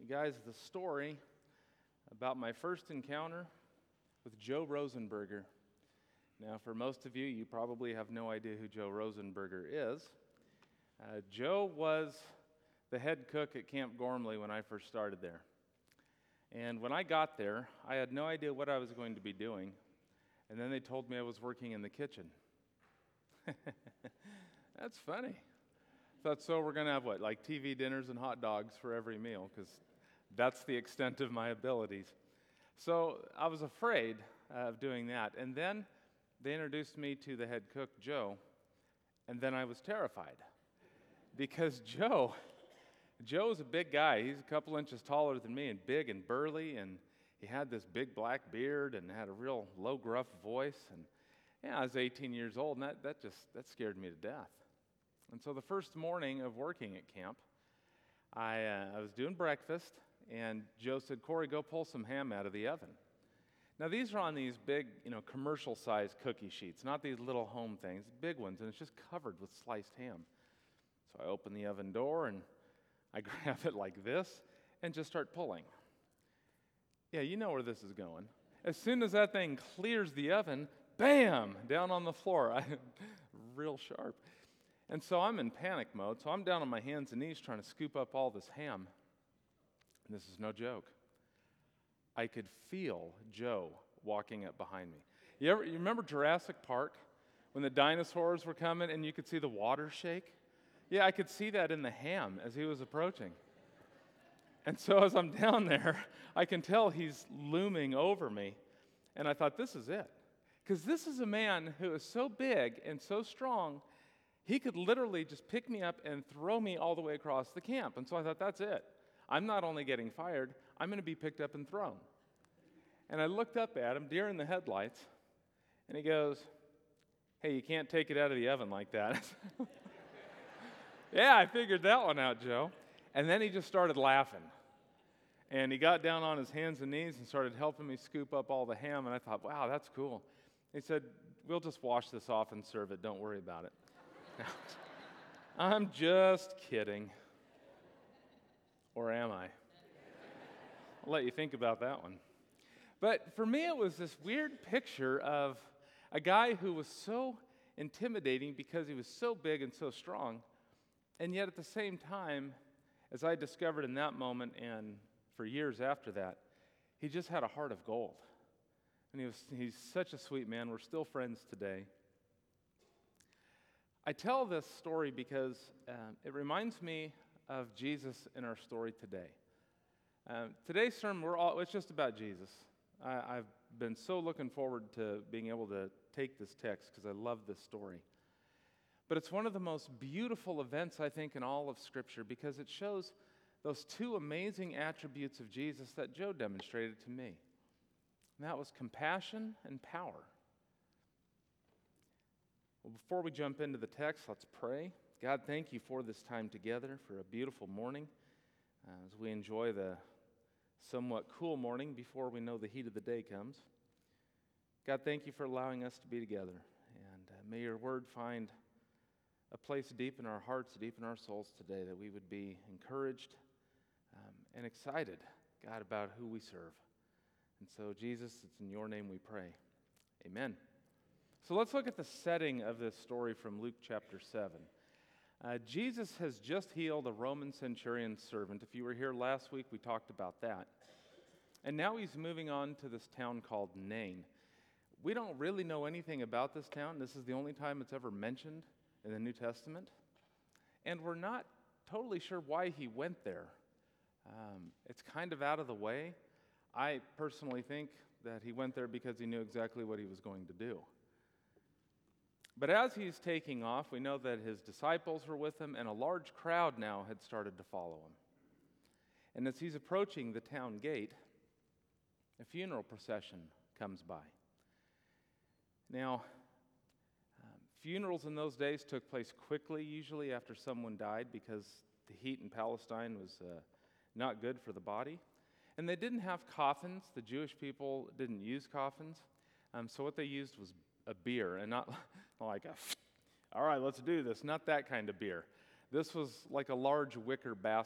you guys the story about my first encounter with Joe Rosenberger. Now, for most of you, you probably have no idea who Joe Rosenberger is. Joe was the head cook at Camp Gormley when I first started there. And when I got there, I had no idea what I was going to be doing. And then they told me I was working in the kitchen. That's funny. Thought, so we're going to have what, like TV dinners and hot dogs for every meal, because that's the extent of my abilities. So I was afraid of doing that. And then they introduced me to the head cook, Joe, and then I was terrified. Because Joe is a big guy. He's a couple inches taller than me and big and burly, and he had this big black beard and had a real low, gruff voice. And yeah, I was 18 years old, and that scared me to death. And so the first morning of working at camp, I was doing breakfast, and Joe said, "Corey, go pull some ham out of the oven." Now, these are on these big, commercial-sized cookie sheets, not these little home things, big ones, and it's just covered with sliced ham. So I open the oven door, and I grab it like this and just start pulling. Yeah, you know where this is going. As soon as that thing clears the oven, bam, down on the floor. Real sharp. And so I'm in panic mode, so I'm down on my hands and knees trying to scoop up all this ham. And this is no joke. I could feel Joe walking up behind me. You remember Jurassic Park when the dinosaurs were coming and you could see the water shake? Yeah, I could see that in the ham as he was approaching. And so as I'm down there, I can tell he's looming over me. And I thought, this is it. Because this is a man who is so big and so strong, he could literally just pick me up and throw me all the way across the camp. And so I thought, that's it. I'm not only getting fired, I'm going to be picked up and thrown. And I looked up at him, deer in the headlights, and he goes, "Hey, you can't take it out of the oven like that." Yeah, I figured that one out, Joe. And then he just started laughing. And he got down on his hands and knees and started helping me scoop up all the ham. And I thought, wow, that's cool. He said, "We'll just wash this off and serve it. Don't worry about it." I'm just kidding. Or am I? I'll let you think about that one. But for me, it was this weird picture of a guy who was so intimidating because he was so big and so strong. And yet at the same time, as I discovered in that moment and for years after that, he just had a heart of gold. And he's such a sweet man. We're still friends today. I tell this story because it reminds me of Jesus in our story today. Today's sermon, it's just about Jesus. I've been so looking forward to being able to take this text because I love this story. But it's one of the most beautiful events, I think, in all of Scripture because it shows those two amazing attributes of Jesus that Joe demonstrated to me. And that was compassion and power. Well, before we jump into the text, let's pray. God, thank you for this time together, for a beautiful morning, as we enjoy the somewhat cool morning before we know the heat of the day comes. God, thank you for allowing us to be together, and may your word find a place deep in our hearts, deep in our souls today, that we would be encouraged and excited, God, about who we serve. And so, Jesus, it's in your name we pray. Amen. So let's look at the setting of this story from Luke chapter 7. Jesus has just healed a Roman centurion's servant. If you were here last week, we talked about that. And now he's moving on to this town called Nain. We don't really know anything about this town. This is the only time it's ever mentioned in the New Testament. And we're not totally sure why he went there. It's kind of out of the way. I personally think that he went there because he knew exactly what he was going to do. But as he's taking off, we know that his disciples were with him, and a large crowd now had started to follow him. And as he's approaching the town gate, a funeral procession comes by. Now, funerals in those days took place quickly, usually after someone died, because the heat in Palestine was not good for the body. And they didn't have coffins. The Jewish people didn't use coffins. So what they used was a beer, and not like all right, let's do this. Not that kind of beer. This was like a large wicker basket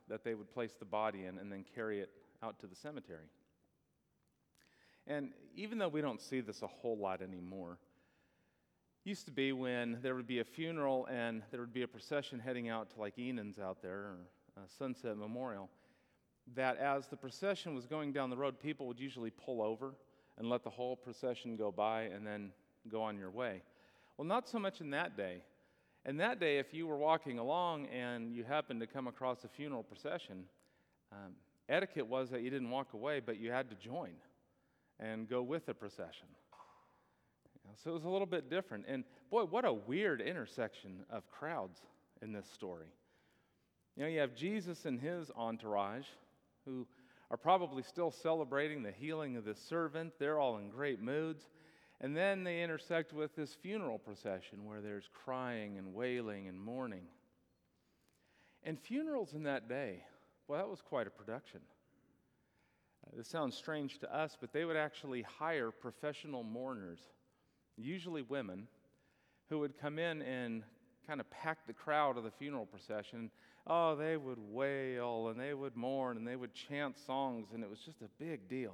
that they would place the body in and then carry it out to the cemetery. And even though we don't see this a whole lot anymore, used to be when there would be a funeral and there would be a procession heading out to like Enans out there or Sunset Memorial, that as the procession was going down the road, people would usually pull over and let the whole procession go by and then go on your way. Well, not so much in that day. In that day, if you were walking along and you happened to come across a funeral procession, etiquette was that you didn't walk away, but you had to join and go with the procession. So it was a little bit different. And boy, what a weird intersection of crowds in this story. You have Jesus and his entourage who are probably still celebrating the healing of this servant. They're all in great moods. And then they intersect with this funeral procession where there's crying and wailing and mourning. And funerals in that day, well, that was quite a production. This sounds strange to us, but they would actually hire professional mourners, usually women, who would come in and kind of pack the crowd of the funeral procession. Oh, they would wail and they would mourn and they would chant songs, and it was just a big deal.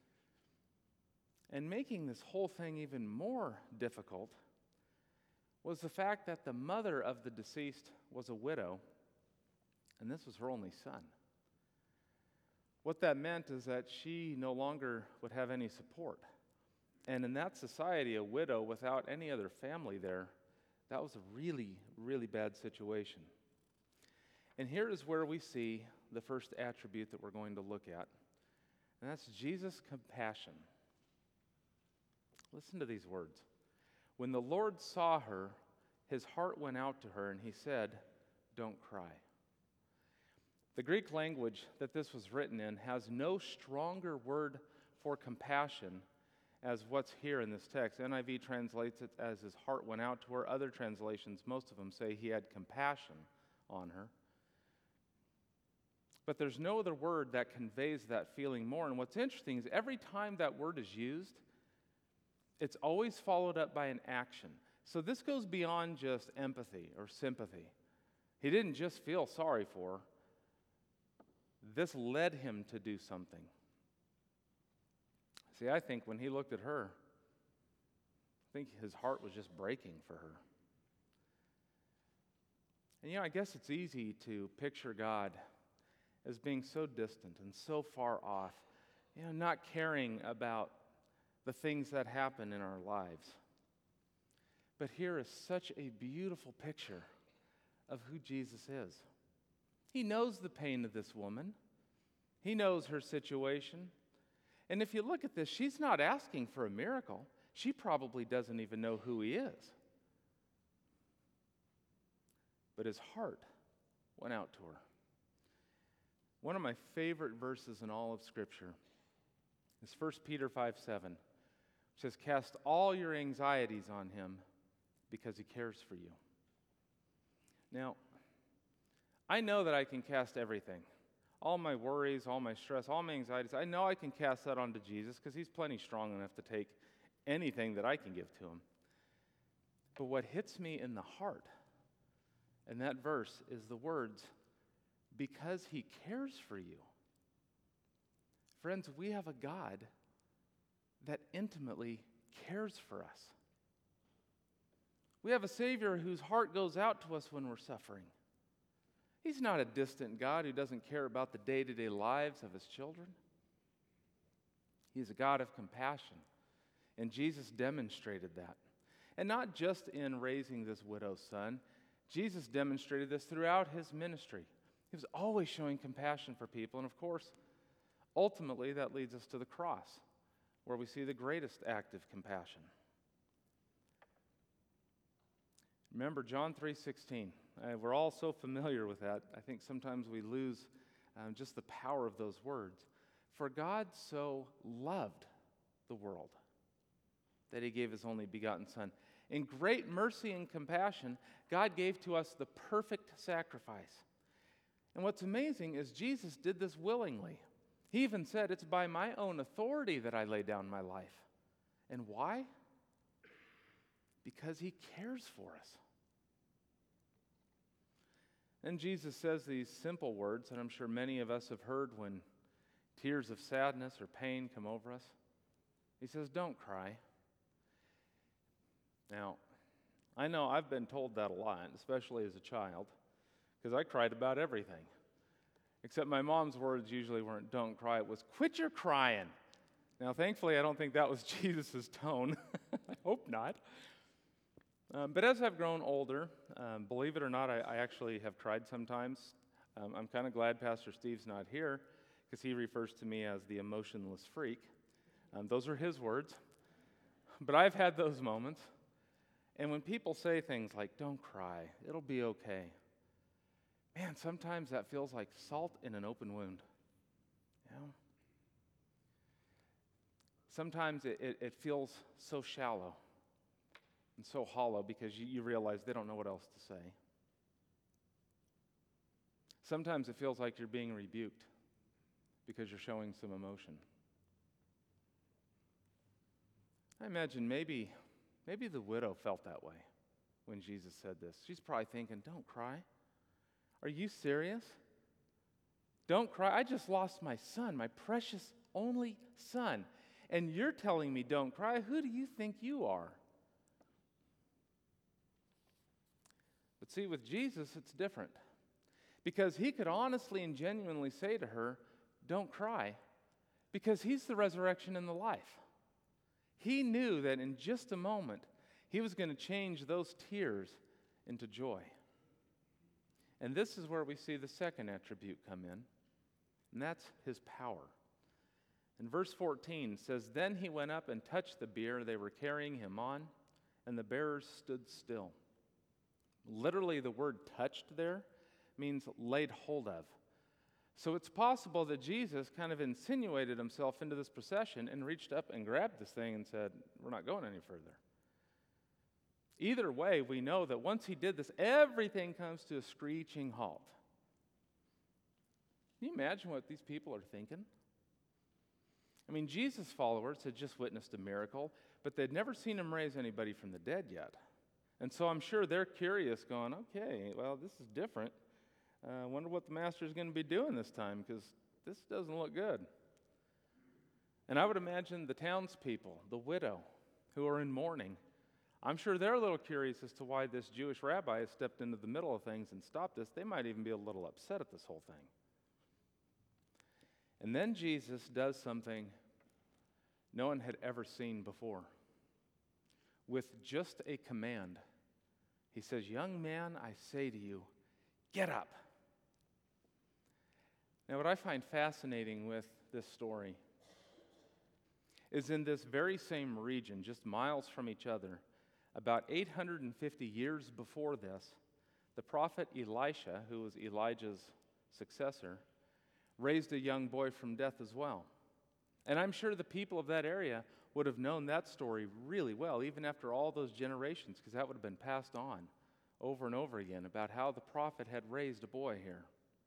And making this whole thing even more difficult was the fact that the mother of the deceased was a widow, and this was her only son. What that meant is that she no longer would have any support. And in that society, a widow without any other family there, that was a really, really bad situation. And here is where we see the first attribute that we're going to look at, and that's Jesus' compassion. Listen to these words. When the Lord saw her, his heart went out to her, and he said, "Don't cry." The Greek language that this was written in has no stronger word for compassion as what's here in this text. NIV translates it as his heart went out to her. Other translations, most of them say he had compassion on her. But there's no other word that conveys that feeling more. And what's interesting is every time that word is used, it's always followed up by an action. So this goes beyond just empathy or sympathy. He didn't just feel sorry for her. This led him to do something. See, I think when he looked at her, I think his heart was just breaking for her. And I guess it's easy to picture God as being so distant and so far off, not caring about the things that happen in our lives. But here is such a beautiful picture of who Jesus is. He knows the pain of this woman. He knows her situation. And if you look at this, she's not asking for a miracle. She probably doesn't even know who he is. But his heart went out to her. One of my favorite verses in all of Scripture is 1 Peter 5:7, which says, "Cast all your anxieties on him because he cares for you." Now, I know that I can cast everything. All my worries, all my stress, all my anxieties, I know I can cast that onto Jesus because he's plenty strong enough to take anything that I can give to him. But what hits me in the heart in that verse is the words, "because he cares for you." Friends, we have a God that intimately cares for us. We have a Savior whose heart goes out to us when we're suffering. He's not a distant God who doesn't care about the day-to-day lives of his children. He's a God of compassion, and Jesus demonstrated that. And not just in raising this widow's son, Jesus demonstrated this throughout his ministry. He was always showing compassion for people, and of course, ultimately that leads us to the cross, where we see the greatest act of compassion. Remember John 3:16. We're all so familiar with that. I think sometimes we lose just the power of those words. For God so loved the world that he gave his only begotten Son. In great mercy and compassion, God gave to us the perfect sacrifice. And what's amazing is Jesus did this willingly. He even said, "It's by my own authority that I lay down my life." And why? Because he cares for us. And Jesus says these simple words that I'm sure many of us have heard when tears of sadness or pain come over us. He says, don't cry. Now, I know I've been told that a lot, especially as a child, because I cried about everything. Except my mom's words usually weren't, don't cry. It was, quit your crying. Now, thankfully, I don't think that was Jesus' tone. I hope not. But as I've grown older, believe it or not, I actually have cried sometimes. I'm kind of glad Pastor Steve's not here, because he refers to me as the emotionless freak. Those are his words. But I've had those moments. And when people say things like, don't cry, it'll be okay, man, sometimes that feels like salt in an open wound. You know? Sometimes it feels so shallow and so hollow because you realize they don't know what else to say. Sometimes it feels like you're being rebuked because you're showing some emotion. I imagine maybe the widow felt that way when Jesus said this. She's probably thinking, don't cry. Are you serious? Don't cry. I just lost my son, my precious only son. And you're telling me don't cry? Who do you think you are? But see, with Jesus, it's different. Because he could honestly and genuinely say to her, don't cry. Because he's the resurrection and the life. He knew that in just a moment, he was going to change those tears into joy. And this is where we see the second attribute come in, and that's his power. And verse 14 says, then he went up and touched the bier they were carrying him on, and the bearers stood still. Literally, the word touched there means laid hold of. So it's possible that Jesus kind of insinuated himself into this procession and reached up and grabbed this thing and said, we're not going any further. Either way, we know that once he did this, everything comes to a screeching halt. Can you imagine what these people are thinking? I mean, Jesus' followers had just witnessed a miracle, but they'd never seen him raise anybody from the dead yet. And so I'm sure they're curious, going, okay, well, this is different. I wonder what the master's going to be doing this time, because this doesn't look good. And I would imagine the townspeople, the widow, who are in mourning, I'm sure they're a little curious as to why this Jewish rabbi has stepped into the middle of things and stopped this. They might even be a little upset at this whole thing. And then Jesus does something no one had ever seen before. With just a command, he says, young man, I say to you, get up. Now, what I find fascinating with this story is in this very same region, just miles from each other, about 850 years before this, the prophet Elisha, who was Elijah's successor, raised a young boy from death as well. And I'm sure the people of that area would have known that story really well, even after all those generations, because that would have been passed on over and over again about how the prophet had raised a boy here.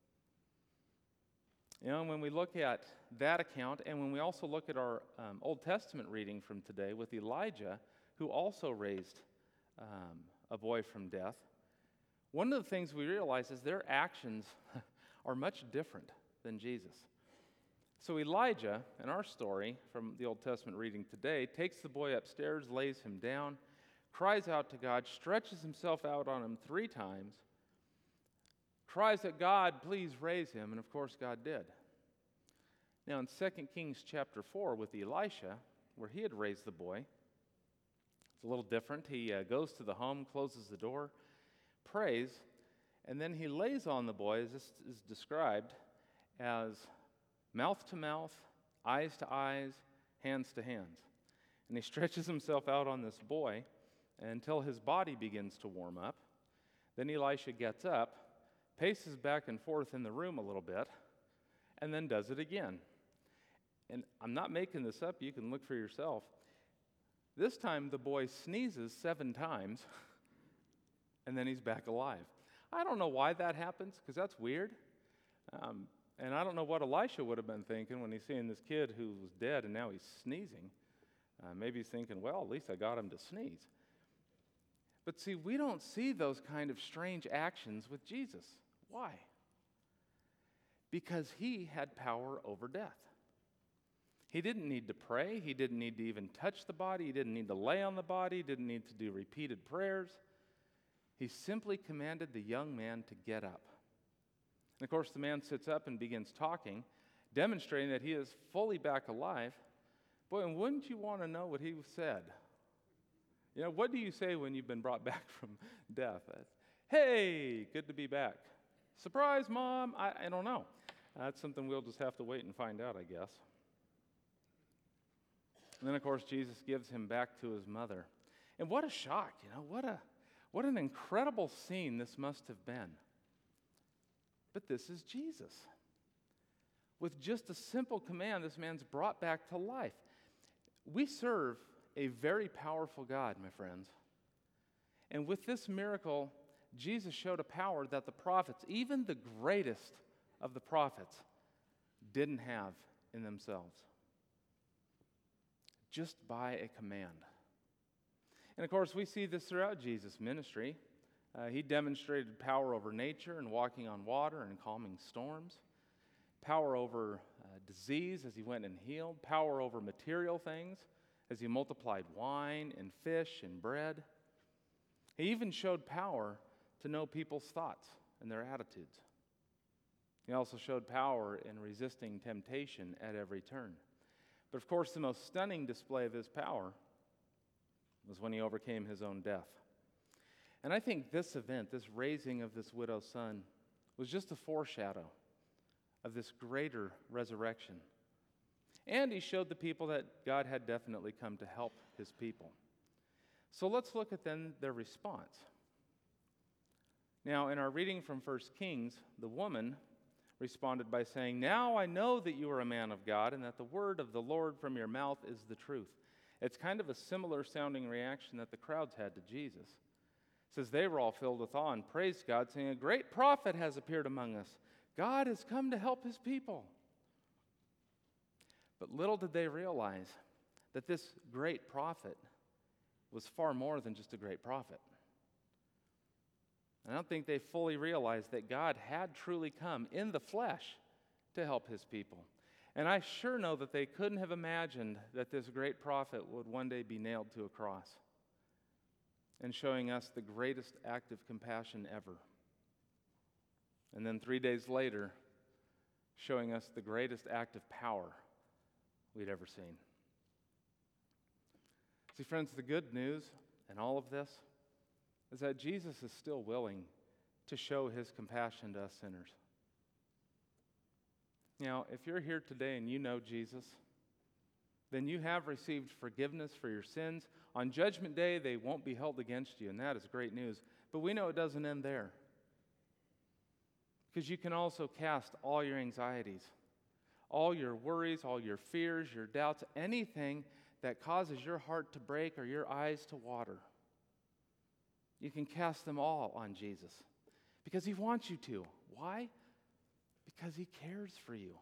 You know, when we look at that account, and when we also look at our Old Testament reading from today with Elijah, who also raised a boy from death, one of the things we realize is their actions are much different than Jesus. So Elijah, in our story from the Old Testament reading today, takes the boy upstairs, lays him down, cries out to God, stretches himself out on him 3 times, cries that God, please raise him, and of course God did. Now in 2 Kings chapter 4 with Elisha, where he had raised the boy, it's a little different. He goes to the home, closes the door, prays, and then he lays on the boy, as this is described, as mouth to mouth, eyes to eyes, hands to hands. And he stretches himself out on this boy until his body begins to warm up. Then Elisha gets up, paces back and forth in the room a little bit, and then does it again. And I'm not making this up. You can look for yourself. This time the boy sneezes 7 times, and then he's back alive. I don't know why that happens, because that's weird. And I don't know what Elisha would have been thinking when he's seeing this kid who was dead and now he's sneezing. Maybe he's thinking, well, at least I got him to sneeze. But see, we don't see those kind of strange actions with Jesus. Why? Because he had power over death. He didn't need to pray. He didn't need to even touch the body. He didn't need to lay on the body. He didn't need to do repeated prayers. He simply commanded the young man to get up. And of course, the man sits up and begins talking, demonstrating that he is fully back alive. Boy, and wouldn't you want to know what he said? You know, what do you say when you've been brought back from death? Hey, good to be back. Surprise, Mom. I don't know. That's something we'll just have to wait and find out, I guess. And then, of course, Jesus gives him back to his mother. And what a shock, you know, what an incredible scene this must have been. But this is Jesus. With just a simple command, this man's brought back to life. We serve a very powerful God, my friends. And with this miracle, Jesus showed a power that the prophets, even the greatest of the prophets, didn't have in themselves. Just by a command. And of course, we see this throughout Jesus' ministry. He demonstrated power over nature and walking on water and calming storms, power over disease as he went and healed, power over material things as he multiplied wine and fish and bread. He even showed power to know people's thoughts and their attitudes. He also showed power in resisting temptation at every turn. But of course, the most stunning display of his power was when he overcame his own death. And I think this event, this raising of this widow's son, was just a foreshadow of this greater resurrection. And he showed the people that God had definitely come to help his people. So let's look at then their response. Now, in our reading from 1 Kings, the woman responded by saying, "Now I know that you are a man of God and that the word of the Lord from your mouth is the truth." It's kind of a similar sounding reaction that the crowds had to Jesus. It says they were all filled with awe and praised God, saying, "A great prophet has appeared among us. God has come to help his people." But little did they realize that this great prophet was far more than just a great prophet. I don't think they fully realized that God had truly come in the flesh to help his people. And I sure know that they couldn't have imagined that this great prophet would one day be nailed to a cross and showing us the greatest act of compassion ever. And then 3 days later, showing us the greatest act of power we'd ever seen. See, friends, the good news in all of this is that Jesus is still willing to show his compassion to us sinners. Now, if you're here today and you know Jesus, then you have received forgiveness for your sins. On Judgment Day, they won't be held against you, and that is great news. But we know it doesn't end there. Because you can also cast all your anxieties, all your worries, all your fears, your doubts, anything that causes your heart to break or your eyes to water. You can cast them all on Jesus because he wants you to. Why? Because he cares for you.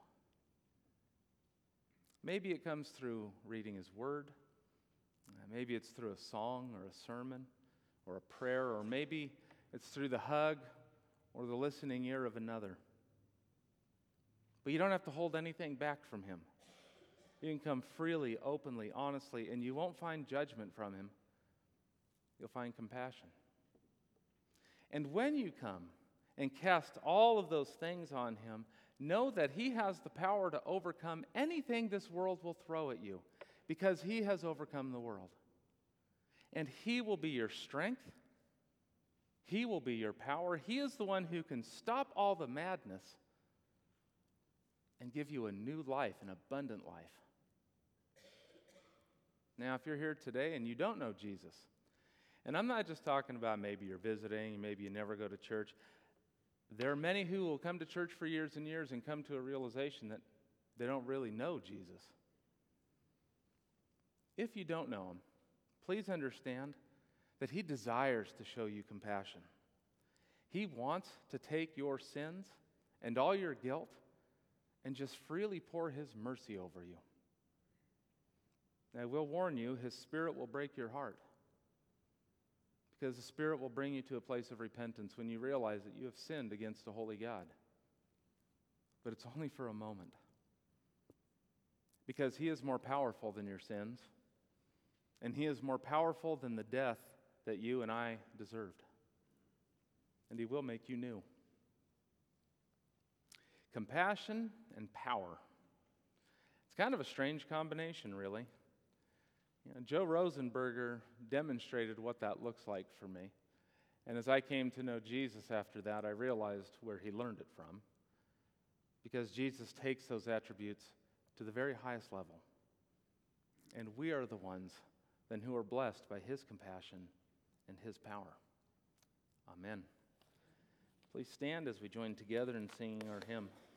Maybe it comes through reading his word. Maybe it's through a song or a sermon or a prayer, or maybe it's through the hug or the listening ear of another. But you don't have to hold anything back from him. You can come freely, openly, honestly, and you won't find judgment from him. You'll find compassion. And when you come and cast all of those things on him, know that he has the power to overcome anything this world will throw at you, because he has overcome the world. And he will be your strength. He will be your power. He is the one who can stop all the madness and give you a new life, an abundant life. Now, if you're here today and you don't know Jesus, and I'm not just talking about maybe you're visiting, maybe you never go to church. There are many who will come to church for years and years and come to a realization that they don't really know Jesus. If you don't know him, please understand that he desires to show you compassion. He wants to take your sins and all your guilt and just freely pour his mercy over you. Now, I will warn you, his spirit will break your heart, because the Spirit will bring you to a place of repentance when you realize that you have sinned against a holy God. But it's only for a moment. Because He is more powerful than your sins, and He is more powerful than the death that you and I deserved. And He will make you new. Compassion and power. It's kind of a strange combination, really. Joe Rosenberger demonstrated what that looks like for me. And as I came to know Jesus after that, I realized where he learned it from. Because Jesus takes those attributes to the very highest level. And we are the ones then who are blessed by His compassion and His power. Amen. Please stand as we join together in singing our hymn.